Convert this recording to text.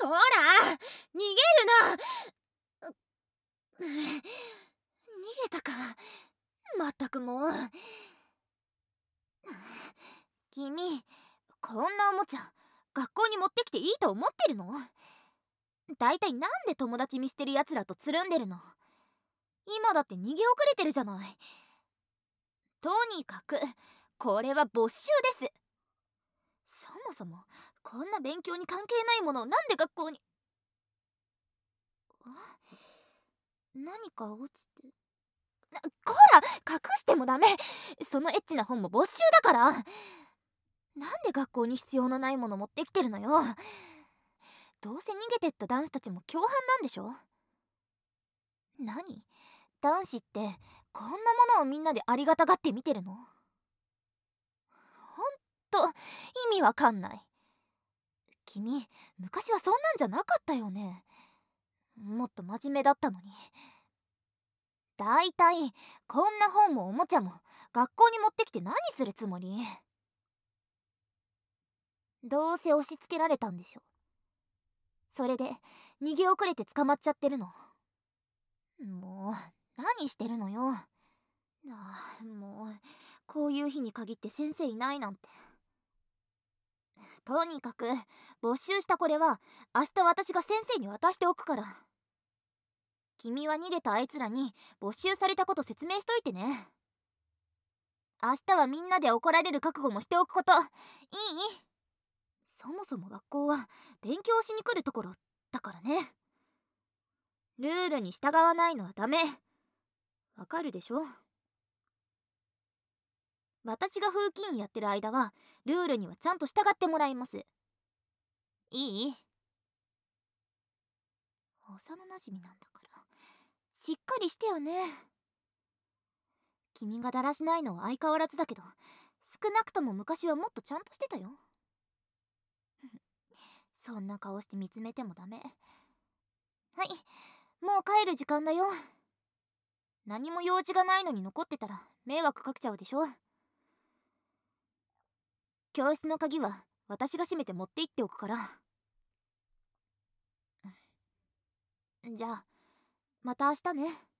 ほら逃げるな。逃げたか。まったくもう。君、こんなおもちゃ学校に持ってきていいと思ってるの？だいたいなんで友達見捨てるやつらとつるんでるの？今だって逃げ遅れてるじゃない。とにかくこれは没収です。そもそもこんな勉強に関係ないものをなんで学校に。何か落ちて。こら隠してもダメ。そのエッチな本も没収だから。なんで学校に必要のないもの持ってきてるのよ。どうせ逃げてった男子たちも共犯なんでしょ。何、男子ってこんなものをみんなでありがたがって見てるの？ほんと意味わかんない。君、昔はそんなんじゃなかったよね。もっと真面目だったのに。だいたいこんな本もおもちゃも学校に持ってきて何するつもり？どうせ押し付けられたんでしょ。それで逃げ遅れて捕まっちゃってるの。もう何してるのよ。もうこういう日に限って先生いないなんて。とにかく没収したこれは明日私が先生に渡しておくから。君は逃げたあいつらに没収されたこと説明しといてね。明日はみんなで怒られる覚悟もしておくこと。いい？そもそも学校は勉強しに来るところだからね。ルールに従わないのはダメ。わかるでしょ？私が風紀委員やってる間はルールにはちゃんと従ってもらいます。いい？幼なじみなんだからしっかりしてよね。君がだらしないのは相変わらずだけど、少なくとも昔はもっとちゃんとしてたよ。そんな顔して見つめてもダメ。はい、もう帰る時間だよ。何も用事がないのに残ってたら迷惑かけちゃうでしょ。教室の鍵は私が閉めて持って行っておくから。じゃあまた明日ね。